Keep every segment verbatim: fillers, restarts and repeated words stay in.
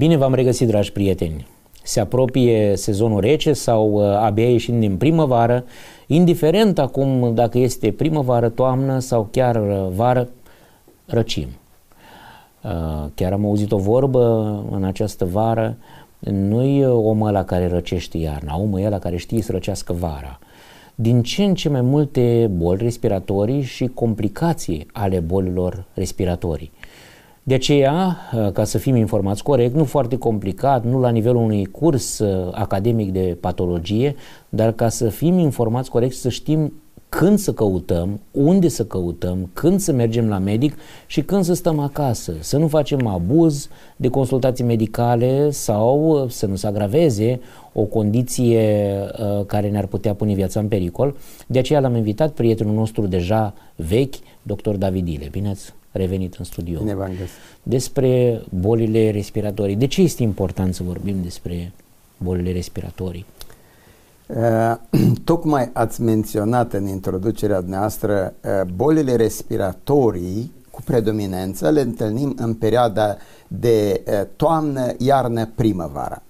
Bine v-am regăsit, dragi prieteni! Se apropie sezonul rece sau abia ieșind din primăvară, indiferent acum dacă este primăvară, toamnă sau chiar vară, răcim. Chiar am auzit o vorbă în această vară, nu-i omul ăla care răcește iarna, omul ăla care știe să răcească vara. Din ce în ce mai multe boli respiratorii și complicații ale bolilor respiratorii. De aceea, ca să fim informați corect, nu foarte complicat, nu la nivelul unui curs academic de patologie, dar ca să fim informați corect, să știm când să căutăm, unde să căutăm, când să mergem la medic și când să stăm acasă. Să nu facem abuz de consultații medicale sau să nu se agraveze o condiție uh, care ne-ar putea pune viața în pericol. De aceea l-am invitat prietenul nostru deja vechi, doctor David Ile. Bine ați revenit în studio. Bine v-am găsit. Despre bolile respiratorii. De ce este important să vorbim despre bolile respiratorii? Uh, tocmai ați menționat în introducerea noastră uh, bolile respiratorii cu predominanță le întâlnim în perioada de uh, toamnă, iarnă, primăvară.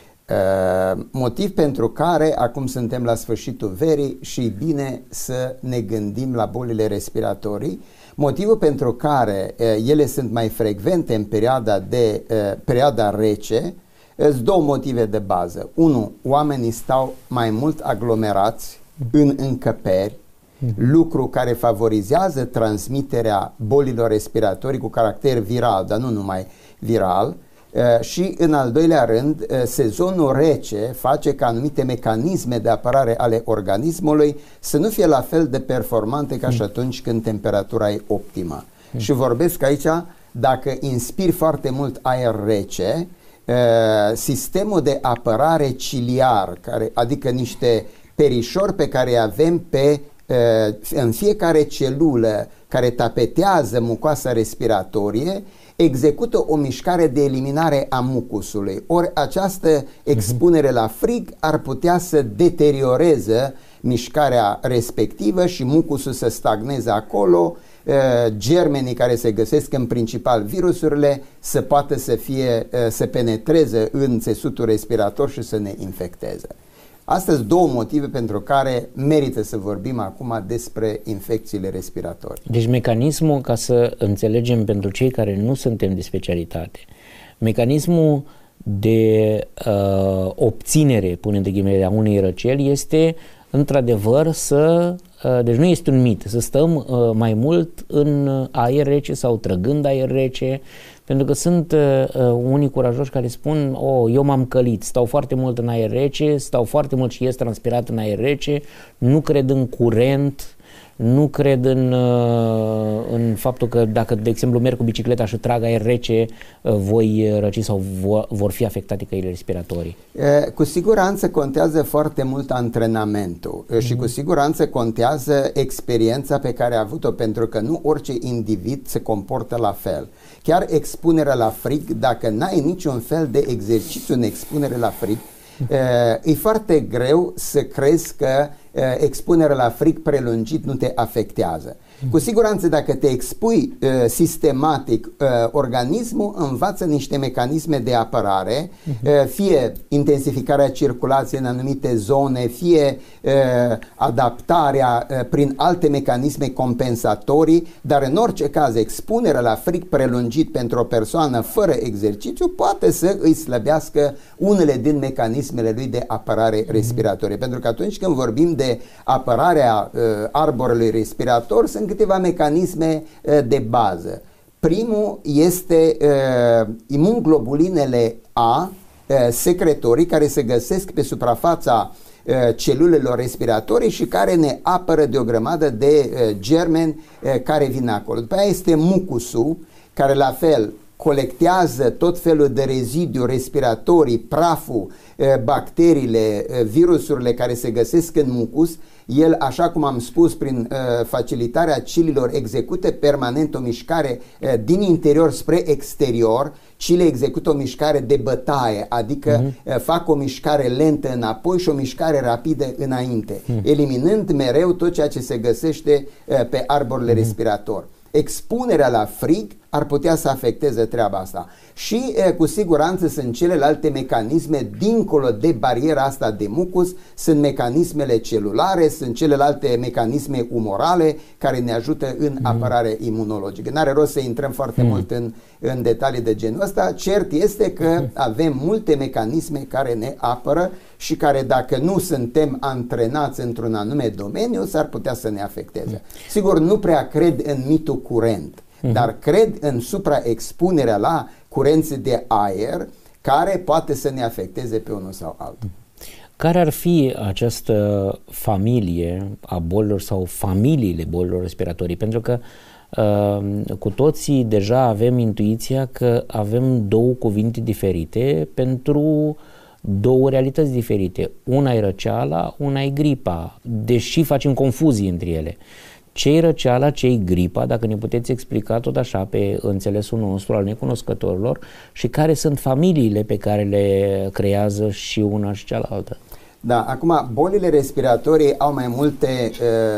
Uh, motiv pentru care acum suntem la sfârșitul verii și e bine să ne gândim la bolile respiratorii. Motivul pentru care uh, ele sunt mai frecvente în perioada de uh, perioada rece sunt două motive de bază. Unu, oamenii stau mai mult aglomerați în încăperi, lucru care favorizează transmiterea bolilor respiratorii cu caracter viral, dar nu numai viral. Și în al doilea rând, sezonul rece face ca anumite mecanisme de apărare ale organismului să nu fie la fel de performante ca și atunci când temperatura e optimă. Și vorbesc aici, dacă inspiri foarte mult aer rece, sistemul de apărare ciliar, care, adică niște perișori pe care îi avem pe, în fiecare celulă care tapetează mucoasa respiratorie, execută o mișcare de eliminare a mucusului. Ori această expunere la frig ar putea să deterioreze mișcarea respectivă și mucusul să stagneze acolo, germenii care se găsesc, în principal virusurile, să poată să fie, să penetreze în țesutul respirator și să ne infecteze. Astea sunt două motive pentru care merită să vorbim acum despre infecțiile respiratorii. Deci mecanismul, ca să înțelegem pentru cei care nu suntem de specialitate, mecanismul de uh, obținere, până între ghimele, a unei răceli este într-adevăr să, uh, deci nu este un mit, să stăm uh, mai mult în aer rece sau trăgând aer rece, pentru că sunt uh, unii curajoși care spun, oh, eu m-am călit, stau foarte mult în aer rece, stau foarte mult și ies transpirat în aer rece, nu cred în curent, nu cred în, uh, în faptul că dacă, de exemplu, merg cu bicicleta și trag aer rece, uh, voi răci sau vo- vor fi afectate căile respiratorii. E, cu siguranță contează foarte mult antrenamentul mm-hmm. și cu siguranță contează experiența pe care a avut-o, pentru că nu orice individ se comportă la fel. Chiar expunerea la frig, dacă n-ai niciun fel de exercițiu în expunere la frig, e foarte greu să crezi că expunerea la frig prelungit nu te afectează. Cu siguranță, dacă te expui uh, sistematic, uh, organismul învață niște mecanisme de apărare, uh, fie intensificarea circulației în anumite zone, fie uh, adaptarea uh, prin alte mecanisme compensatorii, dar în orice caz expunerea la frig prelungit pentru o persoană fără exercițiu poate să îi slăbească unele din mecanismele lui de apărare respiratorie. Pentru că atunci când vorbim de apărarea uh, arborelui respirator, sunt câteva mecanisme uh, de bază. Primul este uh, imunoglobulinele A, uh, secretorii, care se găsesc pe suprafața uh, celulelor respiratorii și care ne apără de o grămadă de uh, germeni uh, care vin acolo. După aia este mucusul, care la fel colectează tot felul de rezidiu respiratorii, praful, bacteriile, virusurile care se găsesc în mucus. El, așa cum am spus, prin uh, facilitarea cililor, execută permanent o mișcare uh, din interior spre exterior. Cile execută o mișcare de bătaie, adică uh-huh. uh, fac o mișcare lentă înapoi și o mișcare rapidă înainte, uh-huh. eliminând mereu tot ceea ce se găsește uh, pe arborele uh-huh. respirator. Expunerea la frig ar putea să afecteze treaba asta. Și e, cu siguranță sunt celelalte mecanisme dincolo de bariera asta de mucus, sunt mecanismele celulare, sunt celelalte mecanisme umorale care ne ajută în mm. apărare imunologică. N-are rost să intrăm foarte mm. mult în, în detalii de genul ăsta. Cert este că mm. avem multe mecanisme care ne apără și care, dacă nu suntem antrenați într-un anume domeniu, s-ar putea să ne afecteze. Mm. Sigur, nu prea cred în mitul curent, mm-hmm. dar cred în supraexpunerea la curențe de aer care poate să ne afecteze pe unul sau altul. Care ar fi această familie a bolilor sau familiile bolilor respiratorii? Pentru că uh, cu toții deja avem intuiția că avem două cuvinte diferite pentru două realități diferite. Una e răceala, una e gripa, deși facem confuzii între ele. Ce-i răceala, ce-i gripa, dacă ne puteți explica tot așa pe înțelesul nostru al necunoscătorilor și care sunt familiile pe care le creează și una și cealaltă. Da, acum bolile respiratorii au mai multe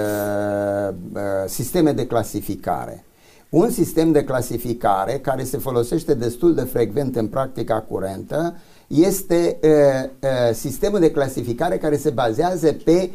uh, uh, sisteme de clasificare. Un sistem de clasificare care se folosește destul de frecvent în practica curentă este uh, uh, sistemul de clasificare care se bazează pe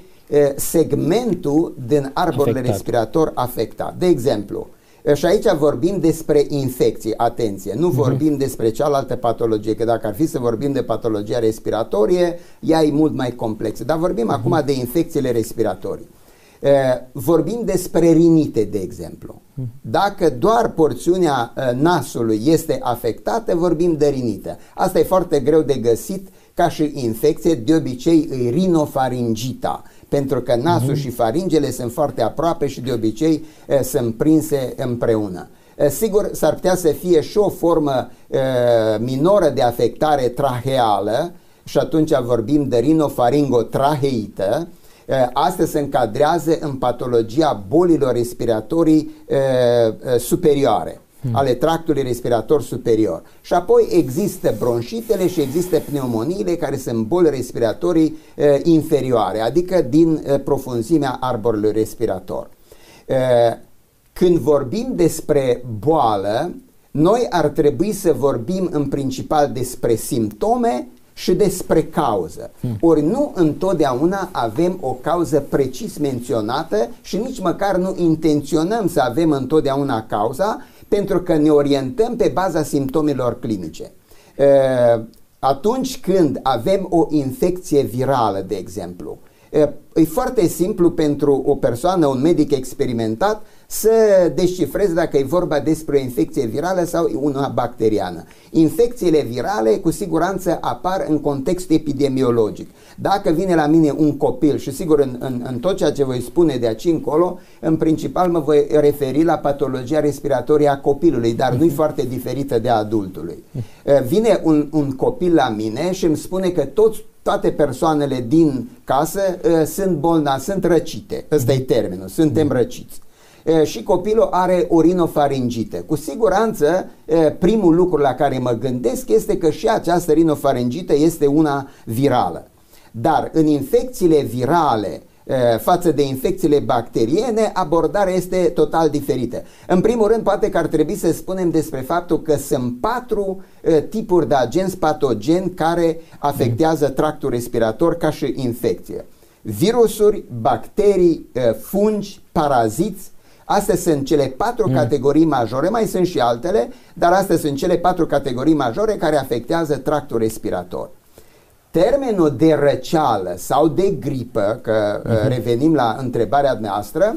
segmentul din arborele afectat. respirator afectat. De exemplu, și aici vorbim despre infecție, atenție, nu uh-huh. vorbim despre cealaltă patologie, că dacă ar fi să vorbim de patologia respiratorie, ea e mult mai complexă, dar vorbim uh-huh. acum de infecțiile respiratorii. Uh, vorbim despre rinite, de exemplu. Uh-huh. Dacă doar porțiunea uh, nasului este afectată, vorbim de rinită. Asta e foarte greu de găsit ca și infecție, de obicei e rinofaringita, pentru că nasul mm-hmm. și faringele sunt foarte aproape și de obicei e, sunt prinse împreună. E, sigur, s-ar putea să fie și o formă e, minoră de afectare traheală și atunci vorbim de rinofaringotraheită. E, astea se încadrează în patologia bolilor respiratorii e, e, superioare. Hmm. ale tractului respirator superior. Și apoi există bronșitele și există pneumoniile, care sunt boli respiratorii uh, inferioare, adică din uh, profunzimea arborului respirator. Uh, când vorbim despre boală, noi ar trebui să vorbim în principal despre simptome și despre cauză. Hmm. Ori nu întotdeauna avem o cauză precis menționată și nici măcar nu intenționăm să avem întotdeauna cauza, pentru că ne orientăm pe baza simptomelor clinice. Atunci când avem o infecție virală, de exemplu, e foarte simplu pentru o persoană, un medic experimentat, să descifreze dacă e vorba despre o infecție virală sau una bacteriană. Infecțiile virale cu siguranță apar în context epidemiologic. Dacă vine la mine un copil, și sigur în, în, în tot ceea ce voi spune de aici încolo, în principal mă voi referi la patologia respiratorie a copilului, dar nu-i foarte diferită de a adultului. Vine un, un copil la mine și îmi spune că toți toate persoanele din casă uh, sunt bolnavi, sunt răcite. Ăsta e termenul, suntem răciți. Uh, și copilul are o rinofaringită. Cu siguranță, uh, primul lucru la care mă gândesc este că și această rinofaringită este una virală. Dar în infecțiile virale față de infecțiile bacteriene, abordarea este total diferită. În primul rând, poate că ar trebui să spunem despre faptul că sunt patru uh, tipuri de agenți patogeni care afectează tractul respirator ca și infecție. Virusuri, bacterii, uh, fungi, paraziți. Astea sunt cele patru mm. categorii majore, mai sunt și altele, dar astea sunt cele patru categorii majore care afectează tractul respirator. Termenul de răceală sau de gripă, că uh-huh. revenim la întrebarea noastră,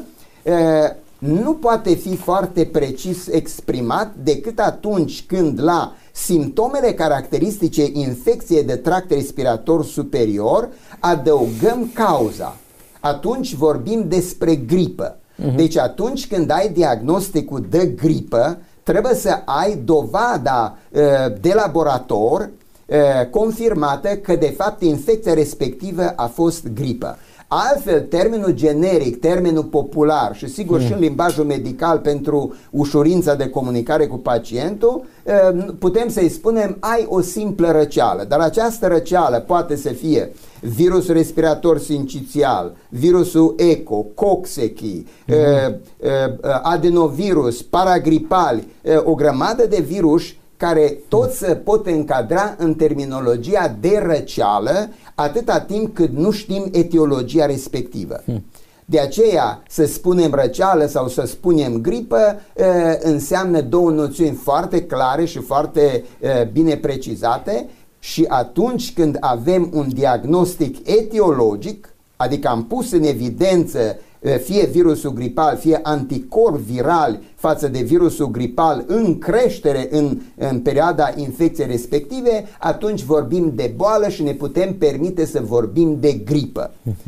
nu poate fi foarte precis exprimat decât atunci când la simptomele caracteristice infecției de tract respirator superior adăugăm cauza. Atunci vorbim despre gripă. Uh-huh. Deci atunci când ai diagnosticul de gripă, trebuie să ai dovada uh, de laborator confirmată că de fapt infecția respectivă a fost gripă. Altfel, termenul generic, termenul popular și sigur mm. și în limbajul medical pentru ușurința de comunicare cu pacientul, putem să-i spunem ai o simplă răceală, dar această răceală poate să fie virusul respirator sincițial, virusul eco, Coxsackie, mm. adenovirus, paragripali, o grămadă de virus care toți se pot încadra în terminologia de răceală atâta timp cât nu știm etiologia respectivă. Hmm. De aceea să spunem răceală sau să spunem gripă înseamnă două noțiuni foarte clare și foarte bine precizate și atunci când avem un diagnostic etiologic, adică am pus în evidență fie virusul gripal, fie anticorpi virali față de virusul gripal în creștere în, în perioada infecției respective, atunci vorbim de boală și ne putem permite să vorbim de gripă.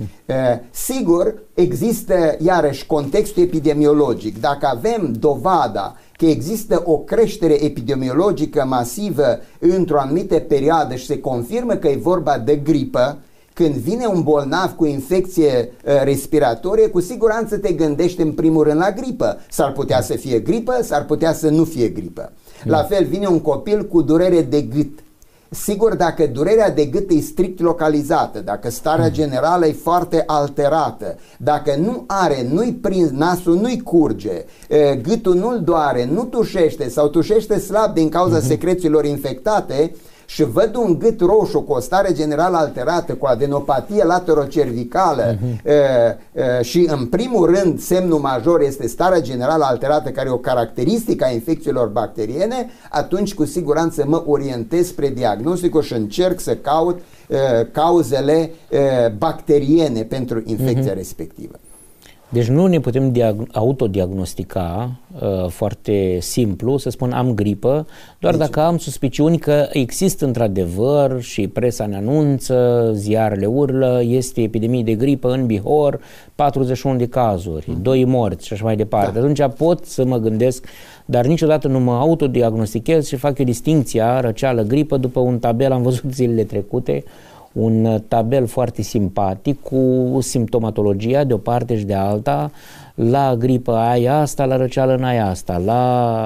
Sigur, există iarăși contextul epidemiologic. Dacă avem dovada că există o creștere epidemiologică masivă într-o anumită perioadă și se confirmă că e vorba de gripă, când vine un bolnav cu infecție uh, respiratorie, cu siguranță te gândești în primul rând la gripă. S-ar putea să fie gripă, s-ar putea să nu fie gripă. La fel vine un copil cu durere de gât. Sigur, dacă durerea de gât e strict localizată, dacă starea generală e foarte alterată, dacă nu are, nu-i prins, nasul nu-i curge, gâtul nu-l doare, nu tușește sau tușește slab din cauza secrețiilor infectate, și văd un gât roșu cu o stare generală alterată, cu adenopatie latero-cervicală uh-huh. e, e, și în primul rând semnul major este starea generală alterată, care e o caracteristică a infecțiilor bacteriene, atunci cu siguranță mă orientez spre diagnosticul și încerc să caut e, cauzele e, bacteriene pentru infecția uh-huh. respectivă. Deci nu ne putem autodiagnostica uh, foarte simplu, să spun am gripă, doar deci, dacă am suspiciuni că există într-adevăr și presa ne anunță, ziarele urlă, este epidemie de gripă în Bihor, patruzeci și unu de cazuri, mm. doi morți și așa mai departe. Da. Atunci pot să mă gândesc, dar niciodată nu mă autodiagnostichez și fac eu distincția răceală-gripă după un tabel, am văzut zilele trecute, un tabel foarte simpatic cu simptomatologia de o parte și de alta. La gripă ai asta, la răceală n-ai asta, la...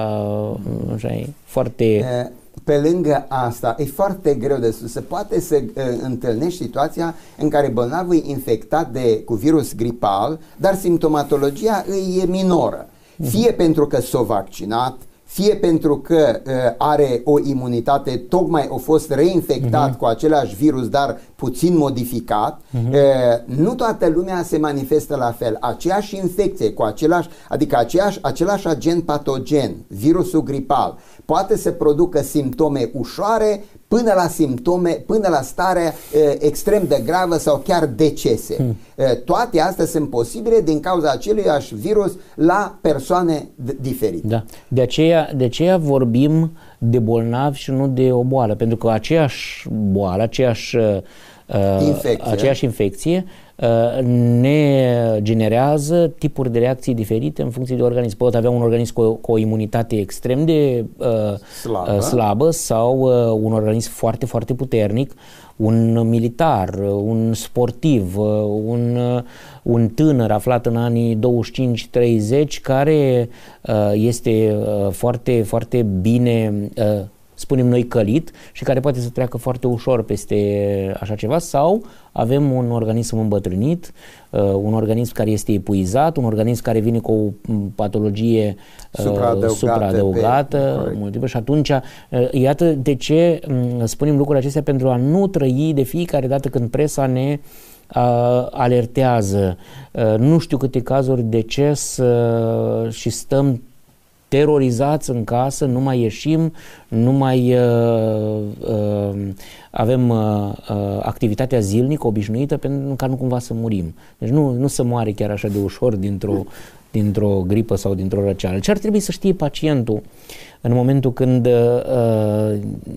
așa e, foarte... Pe lângă asta, e foarte greu de spus. Se poate să uh, întâlnești situația în care bolnavul e infectat de, cu virus gripal, dar simptomatologia e minoră. Fie pentru că s-a vaccinat, fie pentru că uh, are o imunitate, tocmai a fost reinfectat uh-huh. cu același virus, dar puțin modificat, uh-huh. uh, nu toată lumea se manifestă la fel. Aceeași infecție, cu același, adică aceeași, același agent patogen, virusul gripal, poate să producă simptome ușoare până la simptome, până la stare uh, extrem de gravă sau chiar decese. Hmm. Uh, toate astea sunt posibile din cauza aceluiași virus la persoane diferite. Da. De aceea, de aceea vorbim de bolnavi și nu de o boală, pentru că aceeași boală, aceeași, uh, infecție. aceeași infecție uh, ne generează tipuri de reacții diferite în funcție de organism. Pot avea un organism cu o, cu o imunitate extrem de uh, slabă. Uh, slabă sau uh, un organism foarte, foarte puternic, un militar, un sportiv, un, un tânăr aflat în anii douăzeci și cinci treizeci care uh, este uh, foarte, foarte bine, uh, spunem noi, călit și care poate să treacă foarte ușor peste așa ceva, sau avem un organism îmbătrânit, uh, un organism care este epuizat, un organism care vine cu o patologie uh, supraadăugată, supraadăugată multiplă, și atunci uh, iată de ce um, spunem lucrurile acestea, pentru a nu trăi de fiecare dată când presa ne uh, alertează uh, nu știu câte cazuri de deces uh, și stăm terorizați în casă, nu mai ieșim, nu mai uh, uh, avem uh, uh, activitatea zilnică obișnuită pentru ca nu cumva să murim. Deci nu, nu se moare chiar așa de ușor dintr-o, dintr-o gripă sau dintr-o răceală. Ce ar trebui să știe pacientul în momentul când uh,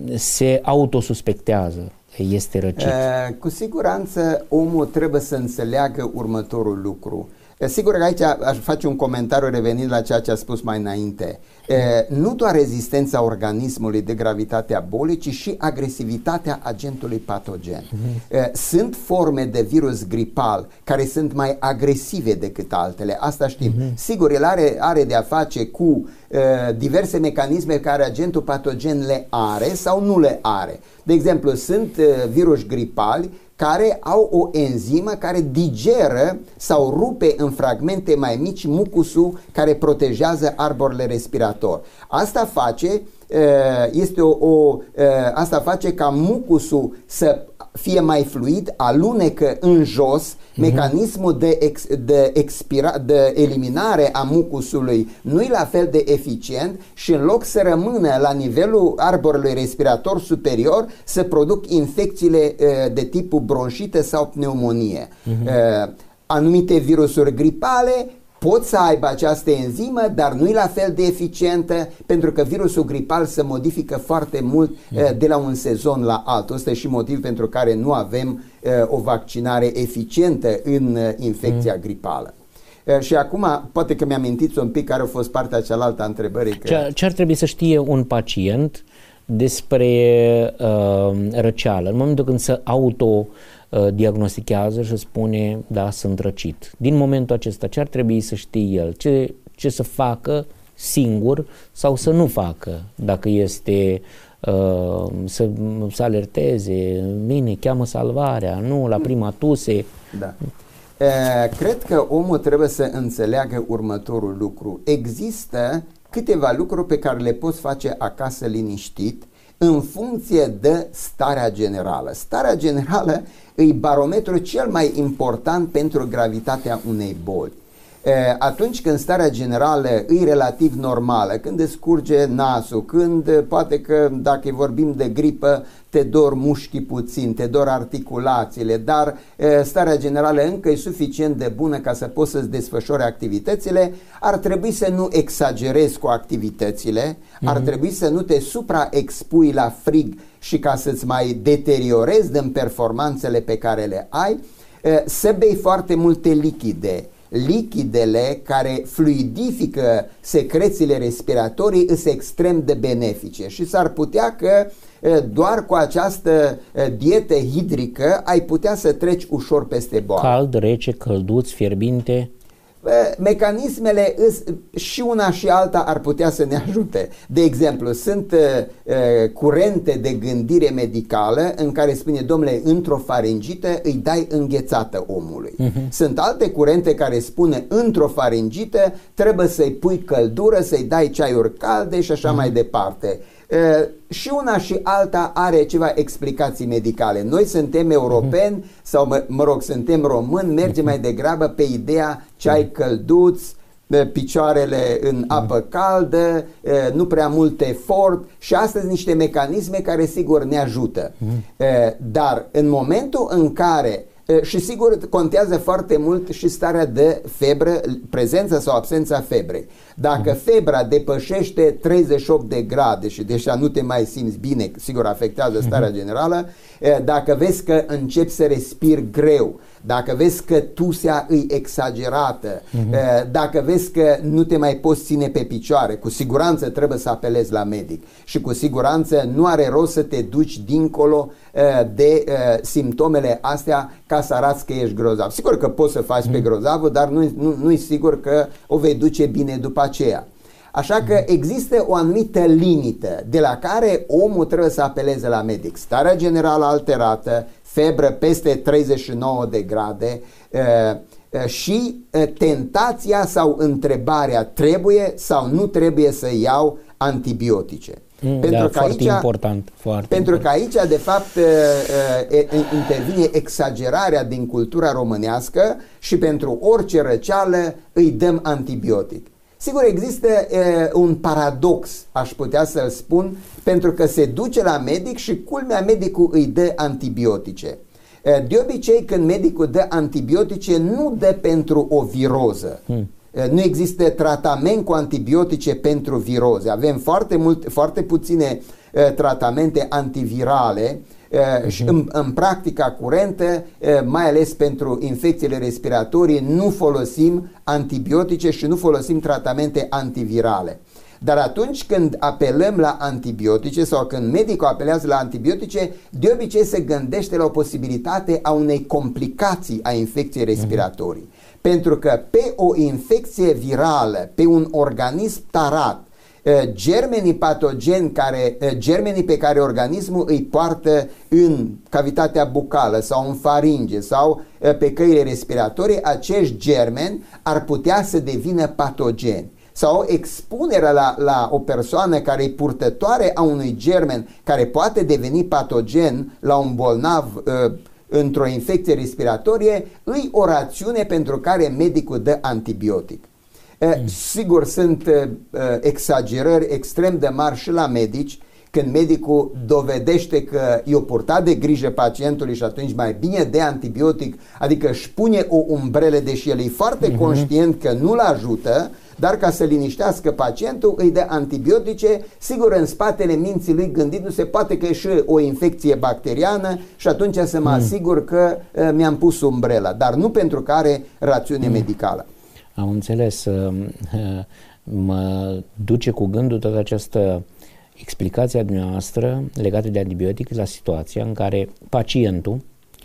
se autosuspectează că este răcit? Uh, cu siguranță omul trebuie să înțeleagă următorul lucru. Sigur că aici aș face un comentariu revenind la ceea ce a spus mai înainte. Nu doar rezistența organismului de gravitatea bolii, ci și agresivitatea agentului patogen. Uh-huh. Sunt forme de virus gripal care sunt mai agresive decât altele, asta știm. Uh-huh. Sigur, el are, are de a face cu uh, diverse mecanisme care agentul patogen le are sau nu le are. De exemplu, sunt uh, virus gripali care au o enzimă care digeră sau rupe în fragmente mai mici mucusul care protejează arborele respirator. Asta face, este o, o, asta face ca mucusul să fie mai fluid, alunecă în jos, uh-huh. mecanismul de, ex, de, expira, de eliminare a mucusului nu e la fel de eficient și în loc să rămână la nivelul arborului respirator superior, să produc infecțiile uh, de tipul bronșită sau pneumonie. Uh-huh. Uh, anumite virusuri gripale pot să aibă această enzimă, dar nu e la fel de eficientă, pentru că virusul gripal se modifică foarte mult uh, de la un sezon la altul. Ăsta e și motiv pentru care nu avem uh, o vaccinare eficientă în uh, infecția mm. gripală. Uh, și acum, poate că mi-amintiți un pic care a fost partea cealaltă a întrebării. Că... Ce, ce ar trebui să știe un pacient despre uh, răceală în momentul când se auto diagnostichează și spune, da, sunt răcit. Din momentul acesta, ce ar trebui să știe el? Ce, ce să facă singur sau să nu facă? Dacă este uh, să, să alerteze, bine, cheamă salvarea, nu, la prima tuse. Da. Uh, cred că omul trebuie să înțeleagă următorul lucru. Există câteva lucruri pe care le poți face acasă liniștit, în funcție de starea generală. Starea generală e barometrul cel mai important pentru gravitatea unei boli. Atunci când starea generală e relativ normală, când îți scurge nasul, când poate că dacă vorbim de gripă te dor mușchii puțin, te dor articulațiile, dar starea generală încă e suficient de bună ca să poți să-ți desfășori activitățile, ar trebui să nu exagerezi cu activitățile, mm-hmm. ar trebui să nu te supraexpui la frig și ca să-ți mai deteriorezi din performanțele pe care le ai, să bei foarte multe lichide. Lichidele care fluidifică secrețiile respiratorii sunt extrem de benefice și s-ar putea că doar cu această dietă hidrică ai putea să treci ușor peste boală. Cald, rece, călduț, fierbinte. Mecanismele și una și alta ar putea să ne ajute. De exemplu, sunt uh, curente de gândire medicală în care spune, domnule, într-o faringită îi dai înghețată omului. Uh-huh. Sunt alte curente care spune, într-o faringită trebuie să-i pui căldură, să-i dai ceaiuri calde și așa uh-huh. mai departe. Uh, și una și alta are ceva explicații medicale. Noi suntem europeni uh-huh. sau mă, mă rog, suntem români, mergem uh-huh. mai degrabă pe ideea ceai călduț, picioarele în apă caldă, uh, nu prea mult efort și astăzi niște mecanisme care sigur ne ajută. Uh-huh. Uh, dar în momentul în care și sigur contează foarte mult și starea de febră, prezența sau absența febrei. Dacă febra depășește treizeci și opt de grade și deja nu te mai simți bine, sigur afectează starea generală, dacă vezi că începi să respiri greu, dacă vezi că tusea îi exagerată, uh-huh. dacă vezi că nu te mai poți ține pe picioare, cu siguranță trebuie să apelezi la medic și cu siguranță nu are rost să te duci dincolo de simptomele astea ca să arăți că ești grozav. Sigur că poți să faci uh-huh. pe grozavul, dar nu, nu, nu e sigur că o vei duce bine după aceea. Așa că există o anumită limită de la care omul trebuie să apeleze la medic. Starea generală alterată, febră peste treizeci și nouă de grade uh, și uh, tentația sau întrebarea trebuie sau nu trebuie să iau antibiotice. Mm, pentru da, că foarte aici, important. Foarte pentru important. că aici, de fapt, uh, uh, intervine exagerarea din cultura românească și pentru orice răceală îi dăm antibiotic. Sigur, există uh, un paradox, aș putea să-l spun, pentru că se duce la medic și culmea medicul îi dă antibiotice. Uh, de obicei, când medicul dă antibiotice, nu dă pentru o viroză. Hmm. Uh, nu există tratament cu antibiotice pentru viroze. Avem foarte, mult, foarte puține uh, tratamente antivirale uh, și în, în practica curentă, uh, mai ales pentru infecțiile respiratorii, nu folosim antibiotice și nu folosim tratamente antivirale. Dar atunci când apelăm la antibiotice sau când medicul apelează la antibiotice, de obicei se gândește la o posibilitate a unei complicații a infecției respiratorii. Mm-hmm. Pentru că pe o infecție virală, pe un organism tarat, germenii patogeni, care, germenii pe care organismul îi poartă în cavitatea bucală sau în faringe sau pe căile respiratorii, acești germeni ar putea să devină patogeni. Sau expunerea la, la o persoană care e purtătoare a unui germen care poate deveni patogen la un bolnav uh, într-o infecție respiratorie, îi o rațiune pentru care medicul dă antibiotic. Uh, mm. Sigur, sunt uh, exagerări extrem de mari și la medici, când medicul dovedește că i-o purtat de grijă pacientului și atunci mai bine de antibiotic, adică își pune o umbrelă, deși el e foarte mm-hmm. conștient că nu-l ajută, dar ca să liniștească pacientul îi dă antibiotice, sigur în spatele minții lui gândindu-se poate că e și o infecție bacteriană și atunci să mă asigur că uh, mi-am pus umbrela, dar nu pentru că are rațiune mm. medicală. Am înțeles. Mă duce cu gândul toată această explicație a dumneavoastră legată de antibiotic la situația în care pacientul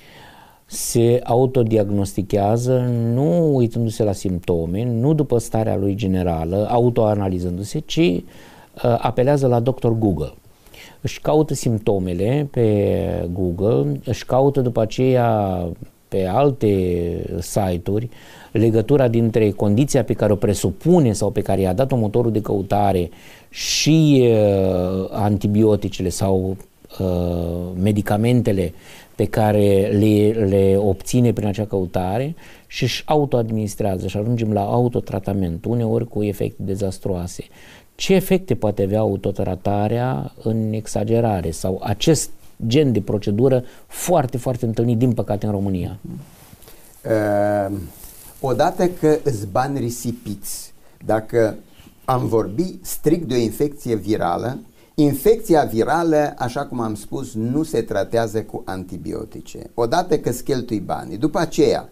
se autodiagnostichează nu uitându-se la simptome, nu după starea lui generală, autoanalizându-se, ci uh, apelează la doctor Google. Își caută simptomele pe Google, își caută după aceea pe alte site-uri legătura dintre condiția pe care o presupune sau pe care i-a dat-o motorul de căutare și uh, antibioticele sau uh, medicamentele pe care le, le obține prin acea căutare și își autoadministrează și ajungem la autotratament, uneori cu efecte dezastruoase. Ce efecte poate avea autotratarea în exagerare sau acest gen de procedură foarte, foarte întâlnit, din păcate, în România? Uh, odată că îți bani risipiți, dacă am vorbit strict de o infecție virală, infecția virală, așa cum am spus, nu se tratează cu antibiotice. Odată că îți cheltui banii. După aceea,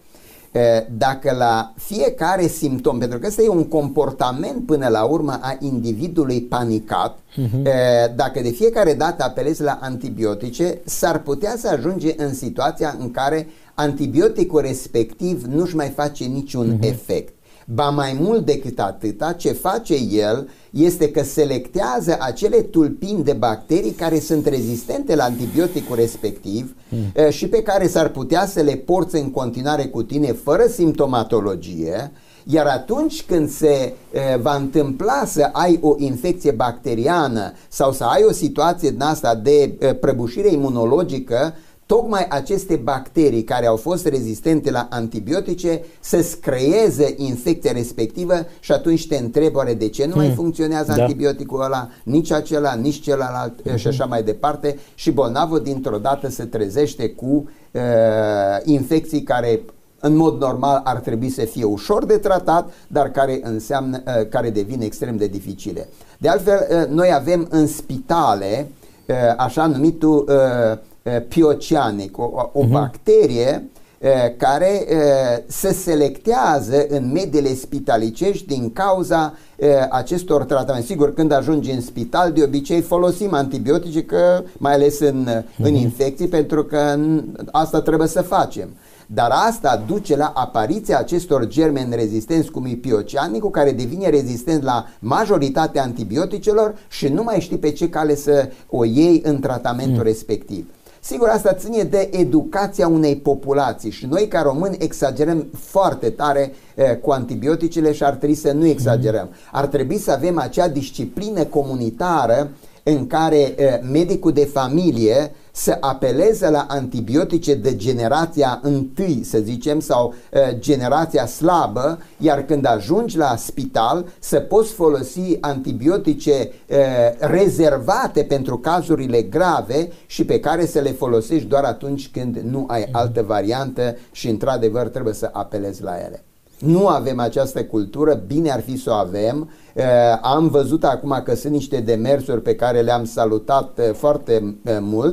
dacă la fiecare simptom, pentru că ăsta e un comportament până la urmă a individului panicat, uh-huh. dacă de fiecare dată apelezi la antibiotice, s-ar putea să ajunge în situația în care antibioticul respectiv nu-și mai face niciun uh-huh. efect. Ba mai mult decât atâta, ce face el este că selectează acele tulpini de bacterii care sunt rezistente la antibioticul respectiv mm. și pe care s-ar putea să le porți în continuare cu tine fără simptomatologie, iar atunci când se e, va întâmpla să ai o infecție bacteriană sau să ai o situație din asta de e, prăbușire imunologică, tocmai aceste bacterii care au fost rezistente la antibiotice să-ți creeze infecția respectivă și atunci te întrebi oare de ce nu hmm. mai funcționează da. antibioticul ăla, nici acela, nici celălalt uh-huh. și așa mai departe și bolnavul dintr-o dată se trezește cu uh, infecții care în mod normal ar trebui să fie ușor de tratat, dar care înseamnă, uh, care devin extrem de dificile. De altfel, uh, noi avem în spitale uh, așa numitul uh, piocianic, o, o uh-huh. bacterie uh, care uh, se selectează în mediile spitalicești din cauza uh, acestor tratamente. Sigur, când ajungi în spital, de obicei folosim antibiotice, că, mai ales în, uh-huh. în infecții, pentru că asta trebuie să facem. Dar asta duce la apariția acestor germeni rezistenți, cum e piocianicul, care devine rezistent la majoritatea antibioticelor și nu mai știi pe ce cale să o iei în tratamentul mm. respectiv. Sigur, asta ține de educația unei populații și noi ca români exagerăm foarte tare eh, cu antibioticele și ar trebui să nu exagerăm. Ar trebui să avem acea disciplină comunitară în care eh, medicul de familie să apeleze la antibiotice de generația întâi, să zicem, sau uh, generația slabă, iar când ajungi la spital să poți folosi antibiotice uh, rezervate pentru cazurile grave și pe care să le folosești doar atunci când nu ai altă variantă și într-adevăr trebuie să apelezi la ele. Nu avem această cultură, bine ar fi să o avem. Uh, am văzut acum că sunt niște demersuri pe care le-am salutat uh, foarte uh, mult.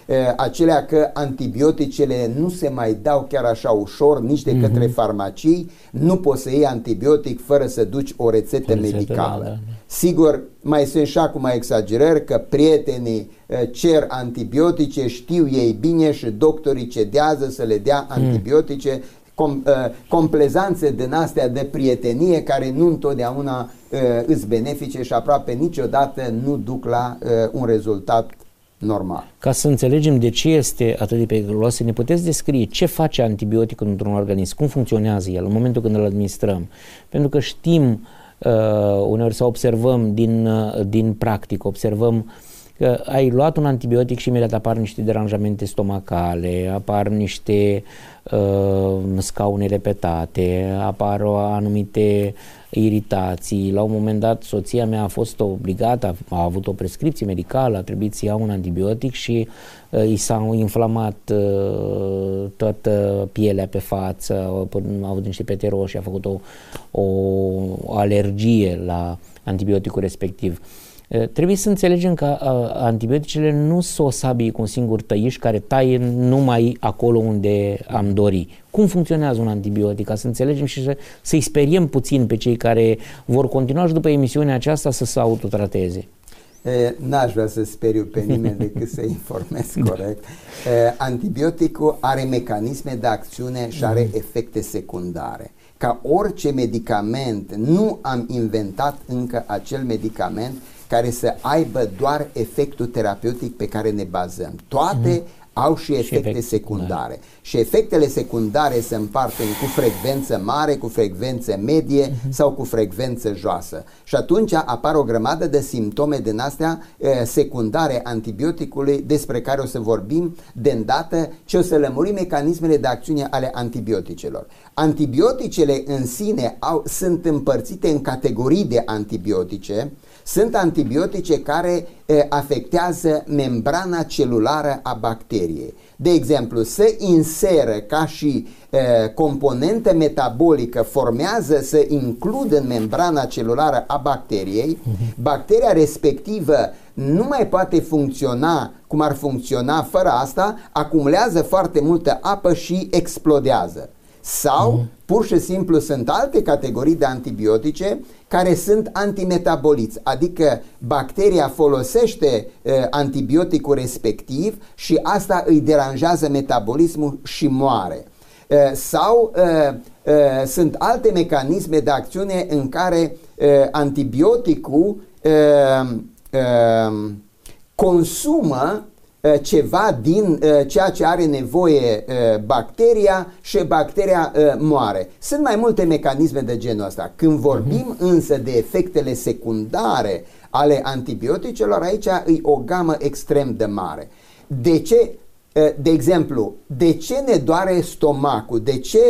acelea că antibioticele nu se mai dau chiar așa ușor nici de către mm-hmm. farmacii, nu poți să iei antibiotic fără să duci o rețetă medicală. Da, da. Sigur, mai sunt și acum exagerări că prietenii cer antibiotice, știu ei bine și doctorii cedează să le dea mm. antibiotice, com, complezanțe din astea de prietenie care nu întotdeauna îți benefice și aproape niciodată nu duc la un rezultat normal. Ca să înțelegem de ce este atât de periculos, ne puteți descrie ce face antibioticul într-un organism, cum funcționează el în momentul când îl administrăm? Pentru că știm, uh, uneori să observăm din, uh, din practic, observăm că ai luat un antibiotic și imediat apar niște deranjamente stomacale, apar niște uh, scaune repetate, apar anumite iritații. La un moment dat soția mea a fost obligată, a avut o prescripție medicală, a trebuit să ia un antibiotic și uh, i s-a inflamat uh, toată pielea pe față, a avut niște pete roșii, a făcut o, o alergie la antibioticul respectiv. Trebuie să înțelegem că antibioticele nu sunt o sabie cu un singur tăiș care taie numai acolo unde am dori. Cum funcționează un antibiotic? Ca să înțelegem și să, să-i speriem puțin pe cei care vor continua și după emisiunea aceasta să se autotrateze. N-aș vrea să speriu pe nimeni decât să informez corect. E, antibioticul are mecanisme de acțiune și are efecte secundare. Ca orice medicament, nu am inventat încă acel medicament care să aibă doar efectul terapeutic pe care ne bazăm. Toate mm-hmm. au și efecte, și efecte secundare. secundare. Și efectele secundare se împart cu frecvență mare, cu frecvență medie mm-hmm. sau cu frecvență joasă. Și atunci apar o grămadă de simptome din astea e, secundare antibioticului despre care o să vorbim de îndată și o să lămurim mecanismele de acțiune ale antibioticelor. Antibioticele în sine au, sunt împărțite în categorii de antibiotice. Sunt antibiotice care e, afectează membrana celulară a bacteriei. De exemplu, se inseră ca și e, componentă metabolică, formează, să includă în membrana celulară a bacteriei. Bacteria respectivă nu mai poate funcționa cum ar funcționa fără asta, acumulează foarte multă apă și explodează. Sau, pur și simplu, sunt alte categorii de antibiotice care sunt antimetaboliți, adică bacteria folosește uh, antibioticul respectiv și asta îi deranjează metabolismul și moare. Uh, sau uh, uh, sunt alte mecanisme de acțiune în care uh, antibioticul uh, uh, consumă ceva din uh, ceea ce are nevoie uh, bacteria și bacteria uh, moare. Sunt mai multe mecanisme de genul ăsta. Când vorbim uh-huh. însă de efectele secundare ale antibioticelor, aici e o gamă extrem de mare. De ce? De exemplu, de ce ne doare stomacul? De ce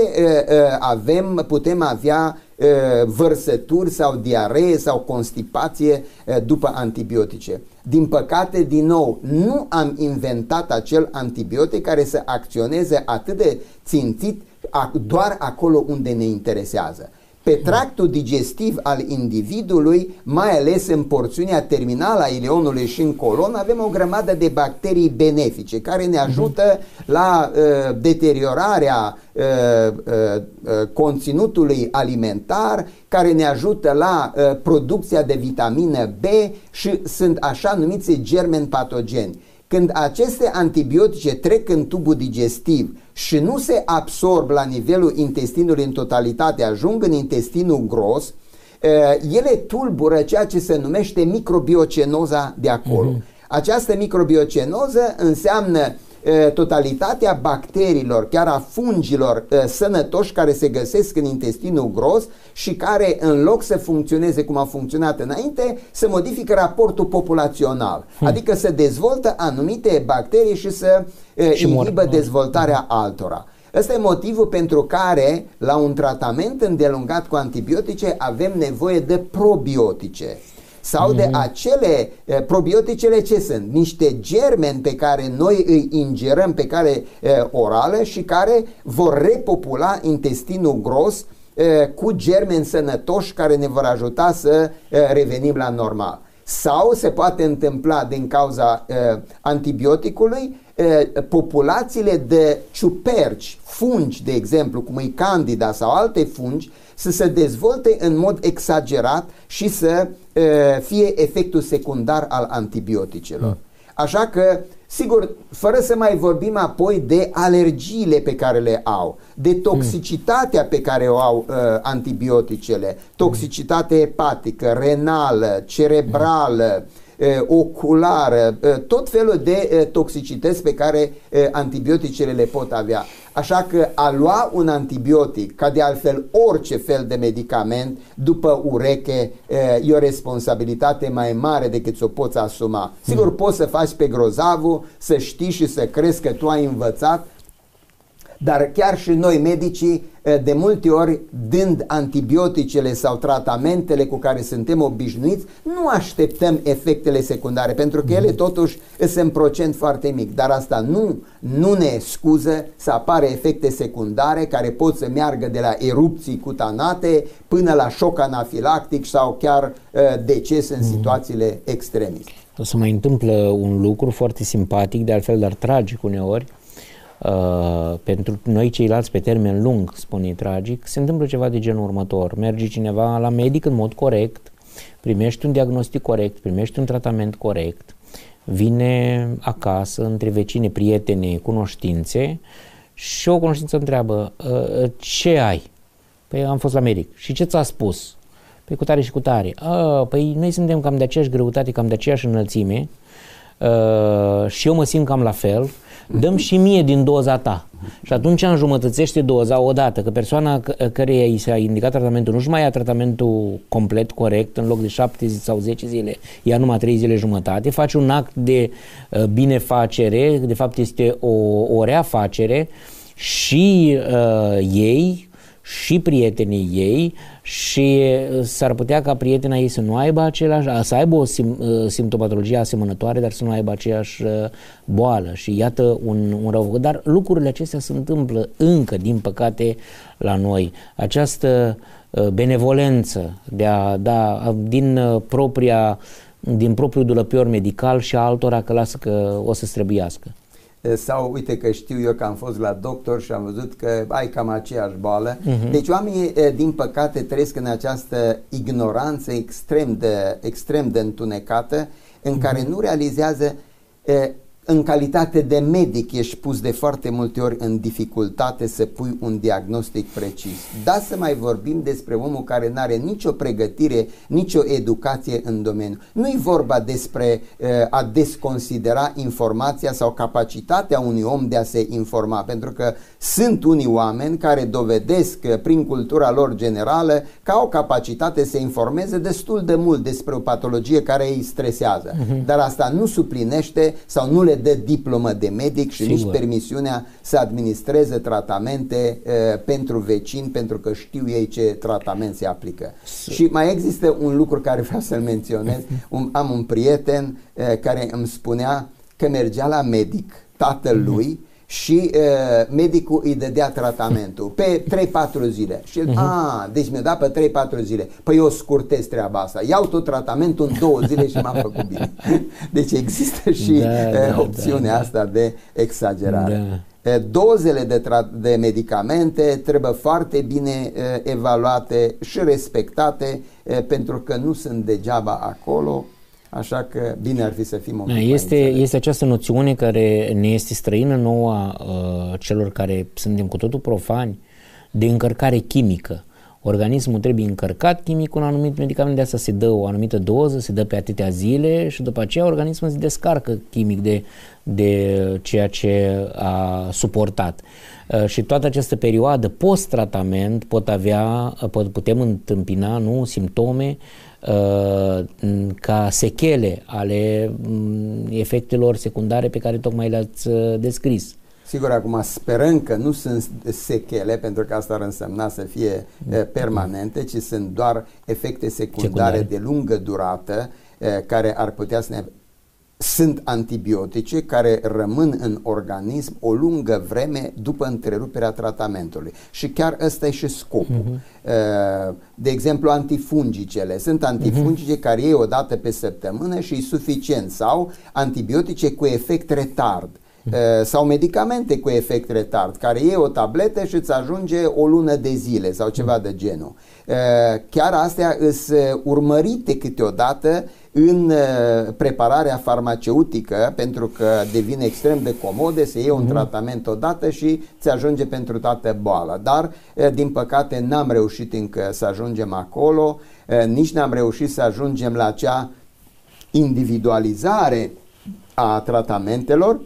avem, putem avea vărsături sau diaree sau constipație după antibiotice? Din păcate, din nou, nu am inventat acel antibiotic care să acționeze atât de țintit doar acolo unde ne interesează. Pe tractul digestiv al individului, mai ales în porțiunea terminală a ileonului și în colon, avem o grămadă de bacterii benefice care ne ajută la uh, deteriorarea uh, uh, conținutului alimentar, care ne ajută la uh, producția de vitamină B și sunt așa numiți germeni patogeni. Când aceste antibiotice trec în tubul digestiv și nu se absorb la nivelul intestinului în totalitate, ajung în intestinul gros, ele tulbură ceea ce se numește microbiocenoza de acolo. Mm-hmm. Această microbiocenoză înseamnă totalitatea bacteriilor, chiar a fungilor sănătoși care se găsesc în intestinul gros și care, în loc să funcționeze cum a funcționat înainte, se modifică raportul populațional, hmm. adică să dezvoltă anumite bacterii și să și inhibă mor. dezvoltarea altora. Ăsta e motivul pentru care, la un tratament îndelungat cu antibiotice, avem nevoie de probiotice. Sau de acele eh, probioticele ce sunt? Niște germeni pe care noi îi ingerăm pe cale eh, orală și care vor repopula intestinul gros eh, cu germeni sănătoși care ne vor ajuta să eh, revenim la normal. Sau se poate întâmpla din cauza eh, antibioticului populațiile de ciuperci, fungi, de exemplu, cum e Candida sau alte fungi, să se dezvolte în mod exagerat și să fie efectul secundar al antibioticelor. Așa că, sigur, fără să mai vorbim apoi de alergiile pe care le au, de toxicitatea pe care o au uh, antibioticele, toxicitate hepatică, renală, cerebrală, uh, oculară, uh, tot felul de uh, toxicități pe care uh, antibioticele le pot avea. Așa că a lua un antibiotic, ca de altfel orice fel de medicament, după ureche, e o responsabilitate mai mare decât să o poți asuma. Sigur, poți să faci pe grozavul, să știi și să crezi că tu ai învățat, dar chiar și noi medicii, de multe ori, dând antibioticele sau tratamentele cu care suntem obișnuiți, nu așteptăm efectele secundare, pentru că ele totuși sunt în procent foarte mic, dar asta nu, nu ne scuză să apară efecte secundare care pot să meargă de la erupții cutanate până la șoc anafilactic sau chiar uh, deces în situațiile extremiste. O să mai întâmplă un lucru foarte simpatic, de altfel, dar tragic uneori. Uh, pentru noi ceilalți pe termen lung, spune tragic, se întâmplă ceva de genul următor. Merge cineva la medic în mod corect, primești un diagnostic corect, primești un tratament corect, vine acasă între vecini, prieteni, cunoștințe și o cunoștință întreabă: uh, ce ai? Păi am fost la medic. Și ce ți-a spus? Păi cu tare și cu tare. Uh, păi noi suntem cam de aceeași greutate, cam de aceeași înălțime uh, și eu mă simt cam la fel. Dăm și mie din doza ta. Și atunci înjumătățește doza odată, că persoana căreia i s-a indicat tratamentul nu-și mai ia tratamentul complet corect, în loc de șapte sau zece zile, ia numai trei zile jumătate, face un act de uh, binefacere, de fapt este o, o reafacere și uh, ei și prietenii ei, și s-ar putea ca prietena ei să nu aibă același, să aibă o sim, simptomatologie asemănătoare, dar să nu aibă aceeași boală, și iată un, un rău. Dar lucrurile acestea se întâmplă încă, din păcate, la noi. Această benevolență de a da din propria, din propriul dulăpior medical și a altora că lasă că o să-ți trebuiască. Sau uite că știu eu că am fost la doctor și am văzut că ai cam aceeași boală. Uh-huh. Deci oamenii, din păcate, trăiesc în această ignoranță extrem de, extrem de întunecată, în uh-huh. care nu realizează, în calitate de medic ești pus de foarte multe ori în dificultate să pui un diagnostic precis. Da, să mai vorbim despre omul care nu are nicio pregătire, nicio educație în domeniu. Nu-i vorba despre uh, a desconsidera informația sau capacitatea unui om de a se informa, pentru că sunt unii oameni care dovedesc uh, prin cultura lor generală că au capacitate să informeze destul de mult despre o patologie care îi stresează. Uh-huh. Dar asta nu suplinește sau nu le dă diplomă de medic și Sigur. nici permisiunea să administreze tratamente uh, pentru vecini, pentru că știu ei ce tratament se aplică. S- și mai există un lucru care vreau să-l menționez. Un, am un prieten uh, care îmi spunea că mergea la medic, tatăl lui, și uh, medicul îi dădea tratamentul pe trei patru zile. Și el, uh-huh. a, deci mi-a dat pe trei patru zile. Păi eu scurtez treaba asta. Iau tot tratamentul în două zile și m-am făcut bine. Deci există și da, uh, da, opțiunea da, asta de exagerare. Da. Uh, dozele de, de medicamente trebuie foarte bine uh, evaluate și respectate, uh, pentru că nu sunt degeaba acolo. Așa că bine ar fi să fim un pic este, este această noțiune care ne este străină nouă, uh, celor care suntem cu totul profani, de încărcare chimică. Organismul trebuie încărcat chimic cu un anumit medicament, de asta se dă o anumită doză, se dă pe atâtea zile și după aceea organismul se descarcă chimic de, de ceea ce a suportat. Uh, și toată această perioadă post-tratament pot avea, pot, putem întâmpina nu, simptome uh, ca sechele ale um, efectelor secundare pe care tocmai le-ați uh, descris. Sigur, acum sperăm că nu sunt sechele, pentru că asta ar însemna să fie uh, permanente, ci sunt doar efecte secundare, secundare. de lungă durată, uh, care ar putea să ne... Sunt antibiotice care rămân în organism o lungă vreme după întreruperea tratamentului. Și chiar ăsta e și scopul. Uh-huh. De exemplu, antifungicele. Sunt antifungice uh-huh. care iei o dată pe săptămână și e suficient. Sau antibiotice cu efect retard. sau medicamente cu efect retard, care iei o tabletă și îți ajunge o lună de zile sau ceva de genul. Chiar astea îs urmărite câteodată în prepararea farmaceutică, pentru că devine extrem de comode, se iei un mm-hmm. tratament odată și ți ajunge pentru toată boala. Dar, din păcate, n-am reușit încă să ajungem acolo, nici n-am reușit să ajungem la acea individualizare a tratamentelor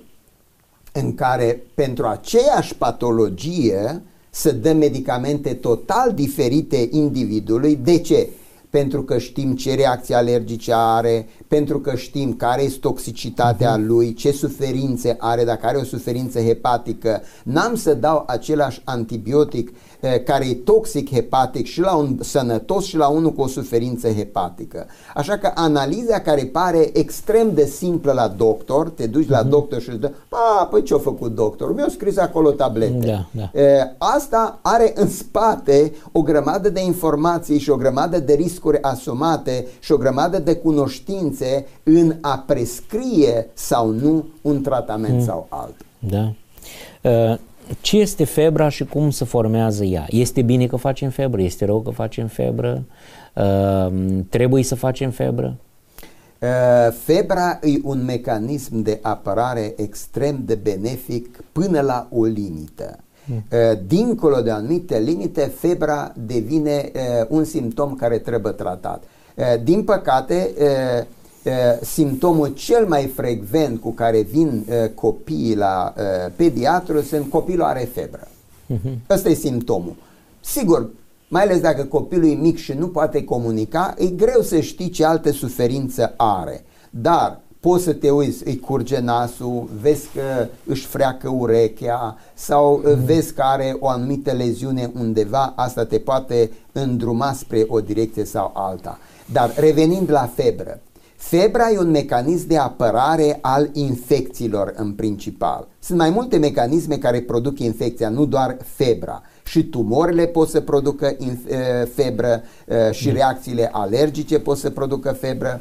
în care pentru aceeași patologie să dăm medicamente total diferite individului. De ce? Pentru că știm ce reacții alergice are, pentru că știm care este toxicitatea uh-huh. lui, ce suferințe are, dacă are o suferință hepatică. N-am să dau același antibiotic eh, care e toxic hepatic și la un sănătos și la unul cu o suferință hepatică. Așa că analiza care pare extrem de simplă la doctor, te duci uh-huh. la doctor și îți dă, a, păi ce-a făcut doctorul? Mi-a scris acolo tablete. Da, da. Eh, asta are în spate o grămadă de informații și o grămadă de riscuri asumate și o grămadă de cunoștințe în a prescrie sau nu un tratament mm. sau altul. Da. Uh, ce este febra și cum se formează ea? Este bine că facem febră? Este rău că facem febră? Uh, trebuie să facem febră? Uh, febra e un mecanism de apărare extrem de benefic până la o limită. Dincolo de anumite limite, febra devine uh, un simptom care trebuie tratat. Uh, din păcate, uh, uh, simptomul cel mai frecvent cu care vin uh, copiii la uh, pediatru sunt: copilul are febră. Uh-huh. Ăsta e simptomul. Sigur, mai ales dacă copilul e mic și nu poate comunica, e greu să știi ce alte suferință are. Dar poți să te uiți, îi curge nasul, vezi că își freacă urechea sau mm. vezi că are o anumită leziune undeva, asta te poate îndruma spre o direcție sau alta. Dar revenind la febră, febra e un mecanism de apărare al infecțiilor în principal. Sunt mai multe mecanisme care produc infecția, nu doar febra. Și tumorile pot să producă febră, și mm. reacțiile alergice pot să producă febră.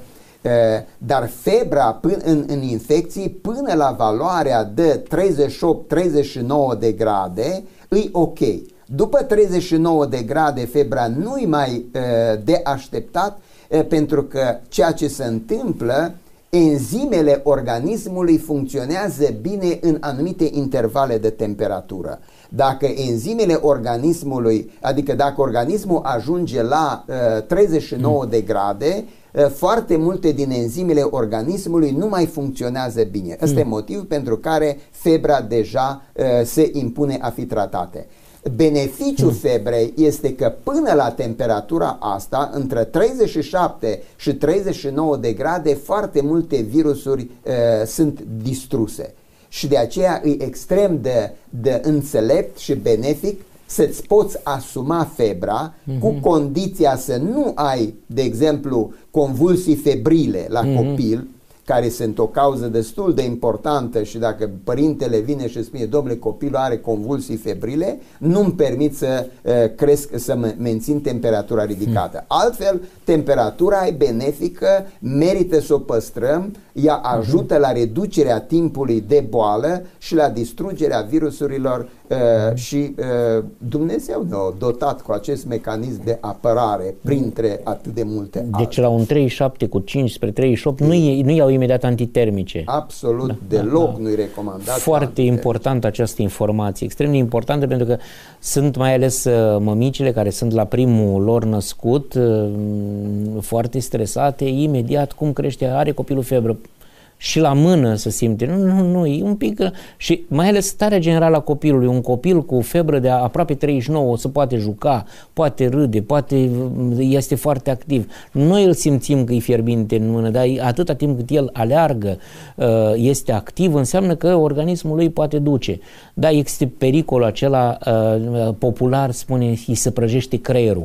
Dar febra până în, în infecții până la valoarea de treizeci și opt treizeci și nouă de grade îi ok. După treizeci și nouă de grade febra nu-i mai uh, de așteptat, uh, pentru că ceea ce se întâmplă, enzimele organismului funcționează bine în anumite intervale de temperatură. Dacă enzimele organismului, adică dacă organismul ajunge la uh, treizeci și nouă mm. de grade, foarte multe din enzimele organismului nu mai funcționează bine. Ăsta mm. e motivul pentru care febra deja uh, se impune a fi tratate. Beneficiul mm. febrei este că până la temperatura asta, între treizeci și șapte și treizeci și nouă de grade, foarte multe virusuri uh, sunt distruse. Și de aceea e extrem de, de înțelept și benefic să-ți poți asuma febra mm-hmm. cu condiția să nu ai, de exemplu, convulsii febrile la mm-hmm. copil, care sunt o cauză destul de importantă, și dacă părintele vine și spune: domnule, copilul are convulsii febrile, nu-mi permit să uh, cresc, să mențin temperatura ridicată. Mm. Altfel, temperatura e benefică, merită să o păstrăm, ea ajută mm-hmm. la reducerea timpului de boală și la distrugerea virusurilor uh, și uh, Dumnezeu ne-a dotat cu acest mecanism de apărare printre atât de multe Deci alte. la un treizeci și șapte cu cinci spre treizeci și opt nu, nu iau imediat antitermice. Absolut da, deloc da, da. nu-i recomandat. Foarte importantă această informație, extrem de importantă, pentru că sunt mai ales uh, mămicile care sunt la primul lor născut, uh, foarte stresate, imediat cum crește, are copilul febră. Și la mână se simte, nu, nu, nu, e un pic, și mai ales starea generală a copilului, un copil cu febră de aproape treizeci și nouă se poate juca, poate râde, poate, este foarte activ. Noi îl simțim că e fierbinte în mână, dar atâta timp cât el aleargă, este activ, înseamnă că organismul lui poate duce. Da, este pericolul acela popular, spune, îi se prăjește creierul.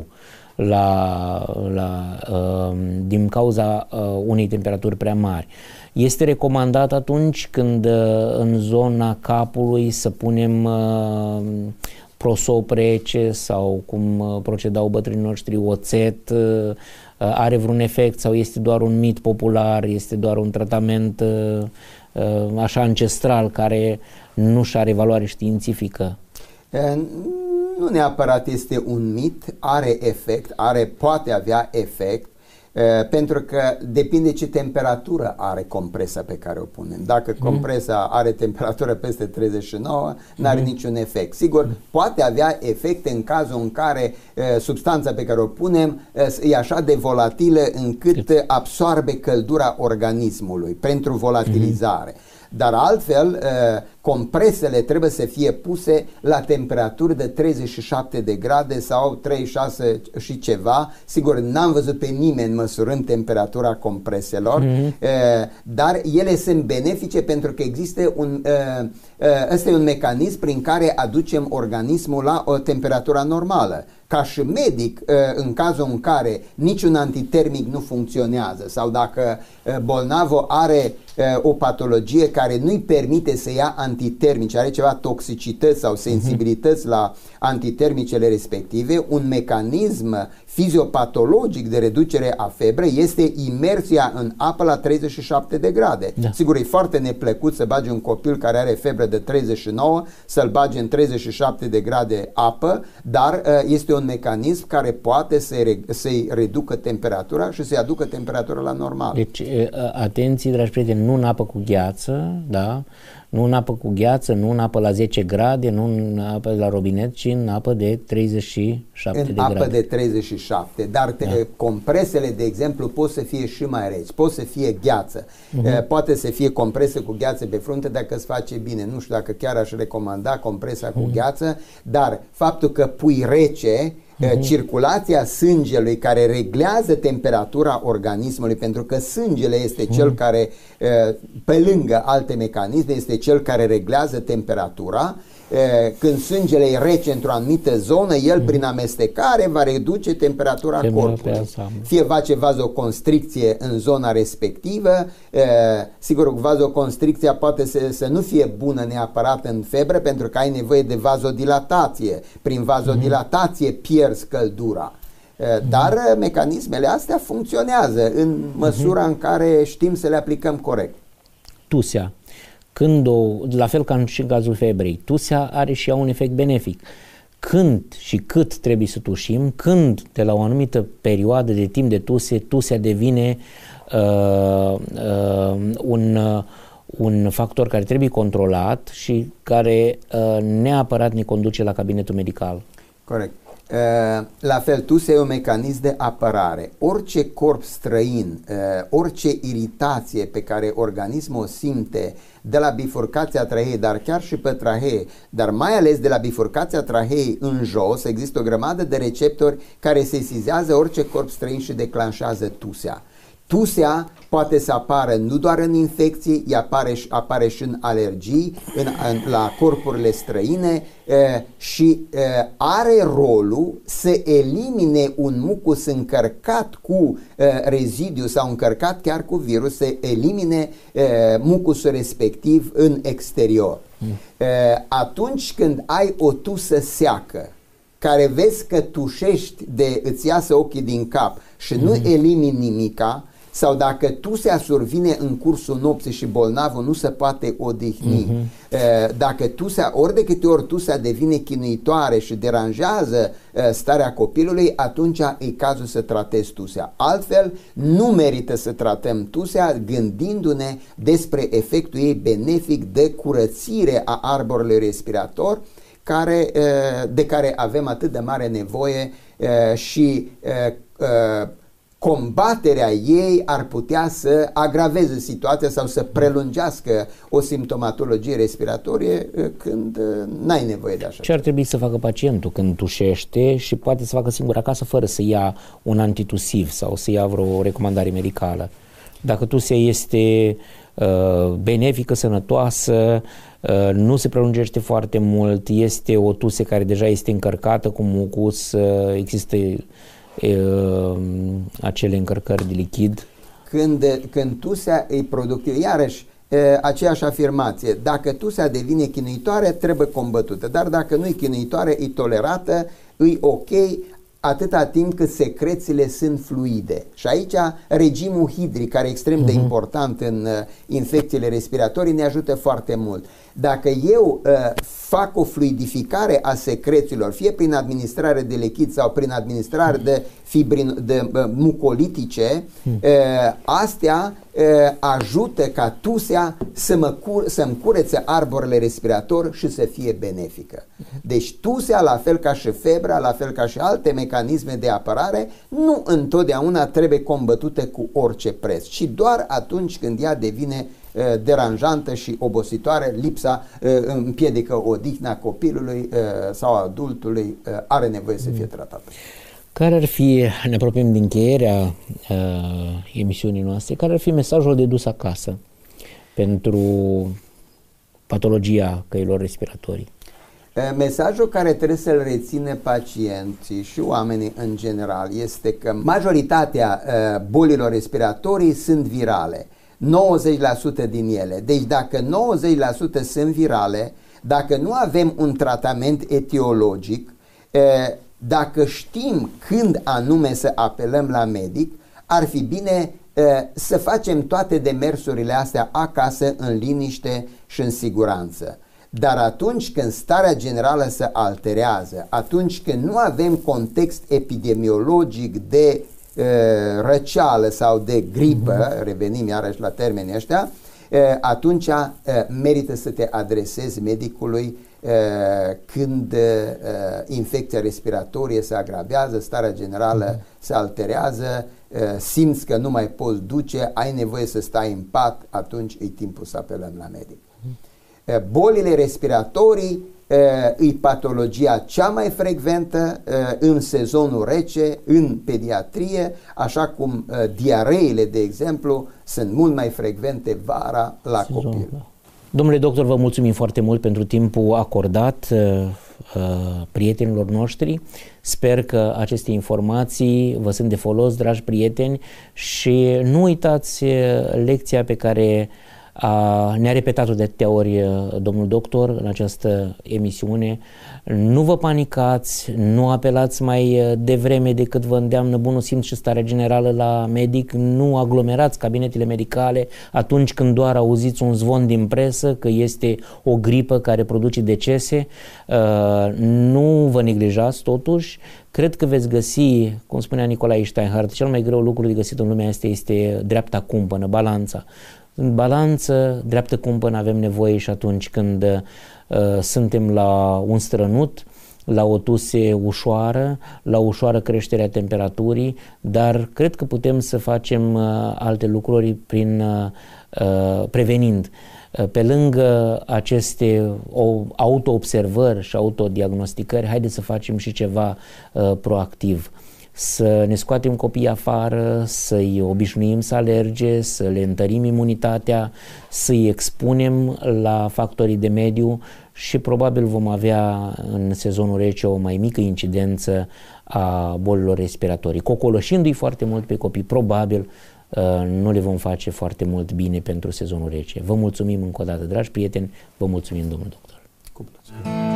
La, la, uh, din cauza uh, unei temperaturi prea mari. Este recomandat atunci când uh, în zona capului să punem uh, prosop rece sau cum uh, procedau bătrânii noștri, oțet, uh, are vreun efect sau este doar un mit popular, este doar un tratament uh, așa ancestral, care nu și are valoare științifică? Nu neapărat este un mit, are efect, are, poate avea efect, pentru că depinde ce temperatură are compresa pe care o punem. Dacă compresa are temperatură peste treizeci și nouă, n-are niciun efect. Sigur, poate avea efecte în cazul în care substanța pe care o punem e așa de volatilă încât absorbe căldura organismului pentru volatilizare. Dar altfel, compresele trebuie să fie puse la temperaturi de treizeci și șapte de grade sau treizeci și șase și ceva. Sigur, n-am văzut pe nimeni măsurând temperatura compreselor, mm-hmm. dar ele sunt benefice pentru că există un, ăsta e un mecanism prin care aducem organismul la o temperatură normală. Ca și medic, în cazul în care niciun antitermic nu funcționează sau dacă bolnavul are o patologie care nu-i permite să ia antitermice, are ceva toxicități sau sensibilități uh-huh. la antitermicele respective, un mecanism fiziopatologic de reducere a febrei este imersia în apă la treizeci și șapte de grade. Da. Sigur, e foarte neplăcut să bagi un copil care are febră de treizeci și nouă, să-l bagi în treizeci și șapte de grade apă, dar este un mecanism care poate să-i, să-i reducă temperatura și să-i aducă temperatura la normal. Deci, atenție, dragi prieteni, nu în apă cu gheață, da? Nu în apă cu gheață, nu în apă la zece grade, nu în apă la robinet, ci în apă de treizeci și șapte în de apă grade. de treizeci și șapte, dar te, da. compresele, de exemplu, pot să fie și mai reci, pot să fie gheață, uh-huh. poate să fie comprese cu gheață pe frunte dacă îți face bine. Nu știu dacă chiar aș recomanda compresa uh-huh. cu gheață, dar faptul că pui rece, Uh-huh. circulația sângelui care reglează temperatura organismului, pentru că sângele este uh-huh. cel care, pe lângă alte mecanisme, este cel care reglează temperatura. Când sângele e rece într-o anumită zonă, el prin amestecare va reduce temperatura Temă corpului. Fie face vazoconstricție în zona respectivă, sigur, vazoconstricția poate să, să nu fie bună neapărat în febră, pentru că ai nevoie de vazodilatație. Prin vazodilatație pierzi căldura. Dar uh-huh. mecanismele astea funcționează în măsura uh-huh. în care știm să le aplicăm corect. Tusea. Când o, la fel ca și în cazul febrei, tusea are și ea un efect benefic. Când și cât trebuie să tușim, când de la o anumită perioadă de timp de tuse, tusea devine uh, uh, un, uh, un factor care trebuie controlat și care uh, neapărat ne conduce la cabinetul medical. Corect. Uh, la fel, tusea e un mecanism de apărare. Orice corp străin, uh, orice iritație pe care organismul o simte de la bifurcația traheei, dar chiar și pe trahee, dar mai ales de la bifurcația traheei în jos, există o grămadă de receptori care sesizează orice corp străin și declanșează tusea. Tusea poate să apară nu doar în infecții, ea apare, apare și în alergii, în, în, la corpurile străine e, și e, are rolul să elimine un mucus încărcat cu e, rezidiu sau încărcat chiar cu virus, să elimine e, mucusul respectiv în exterior. Mm. E, atunci când ai o tusă seacă, care vezi că tușești de îți iasă ochii din cap și mm-hmm. nu elimini nimica, sau dacă tusea survine în cursul nopții și bolnavul nu se poate odihni, uh-huh. dacă tusea, ori de câte ori tusea devine chinuitoare și deranjează starea copilului, atunci e cazul să tratezi tusea. Altfel, nu merită să tratăm tusea gândindu-ne despre efectul ei benefic de curățire a arborului respirator, care, de care avem atât de mare nevoie și combaterea ei ar putea să agraveze situația sau să prelungească o simptomatologie respiratorie când n-ai nevoie de așa. Ce ar trebui să facă pacientul când tușește și poate să facă singur acasă fără să ia un antitusiv sau să ia vreo recomandare medicală? Dacă tusea este uh, benefică, sănătoasă, uh, nu se prelungește foarte mult, este o tuse care deja este încărcată cu mucus, uh, există Uh, acele încărcări de lichid. Când, când tusea e productivă, iarăși uh, aceeași afirmație, dacă tusea devine chinuitoare, trebuie combătută, dar dacă nu e chinuitoare, e tolerată, e ok, atâta timp cât secrețiile sunt fluide. Și aici regimul hidric, care e extrem de important în uh, infecțiile respiratorii, ne ajută foarte mult. Dacă eu uh, fac o fluidificare a secrețiilor, fie prin administrare de lichid sau prin administrare de fibrin, de uh, mucolitice, uh, astea uh, ajută ca tusea să mă cur, să-mi curețe arborele respirator și să fie benefică. Deci tusea, la fel ca și febra, la fel ca și alte mecanisme de apărare, nu întotdeauna trebuie combătute cu orice preț, ci doar atunci când ea devine uh, deranjantă și obositoare, lipsa uh, împiedică odihna copilului uh, sau adultului, uh, are nevoie să fie tratată. Care ar fi, ne apropiem din încheierea uh, emisiunii noastre, care ar fi mesajul de dus acasă pentru patologia căilor respiratorii? Mesajul care trebuie să-l reține pacienții și oamenii în general este că majoritatea uh, bolilor respiratorii sunt virale, nouăzeci la sută din ele. Deci dacă nouăzeci la sută sunt virale, dacă nu avem un tratament etiologic, uh, dacă știm când anume să apelăm la medic, ar fi bine uh, să facem toate demersurile astea acasă, în liniște și în siguranță. Dar atunci când starea generală se alterează, atunci când nu avem context epidemiologic de uh, răceală sau de gripă, mm-hmm. revenim iarăși la termenii ăștia, uh, atunci uh, merită să te adresezi medicului uh, când uh, infecția respiratorie se agravează, starea generală mm-hmm. se alterează, uh, simți că nu mai poți duce, ai nevoie să stai în pat, atunci e timpul să apelăm la medic. Mm-hmm. Bolile respiratorii e patologia cea mai frecventă în sezonul rece, în pediatrie, așa cum diareile, de exemplu, sunt mult mai frecvente vara la Sezon, copil. Da. Domnule doctor, vă mulțumim foarte mult pentru timpul acordat prietenilor noștri. Sper că aceste informații vă sunt de folos, dragi prieteni, și nu uitați lecția pe care A, ne-a repetat-o de atâtea ori domnul doctor în această emisiune. Nu vă panicați, nu apelați mai devreme decât vă îndeamnă bunul simț și starea generală la medic, nu aglomerați cabinetele medicale atunci când doar auziți un zvon din presă că este o gripă care produce decese. Nu vă neglijați totuși. Cred că veți găsi, cum spunea Nicolae Steinhardt, cel mai greu lucru de găsit în lumea asta este dreapta cumpănă, balanța. În balanță, dreaptă cumpănă avem nevoie și atunci când uh, suntem la un strănut, la o tuse ușoară, la o ușoară creștere a temperaturii, dar cred că putem să facem uh, alte lucruri prin uh, prevenind. Uh, pe lângă aceste auto-observări și autodiagnosticări, haideți să facem și ceva uh, proactiv. Să ne scoatem copiii afară, să-i obișnuim să alerge, să le întărim imunitatea, să-i expunem la factorii de mediu și probabil vom avea în sezonul rece o mai mică incidență a bolilor respiratorii. Cocoloșindu-i foarte mult pe copii, probabil nu le vom face foarte mult bine pentru sezonul rece. Vă mulțumim încă o dată, dragi prieteni, vă mulțumim, domnul doctor. Cu plăcere.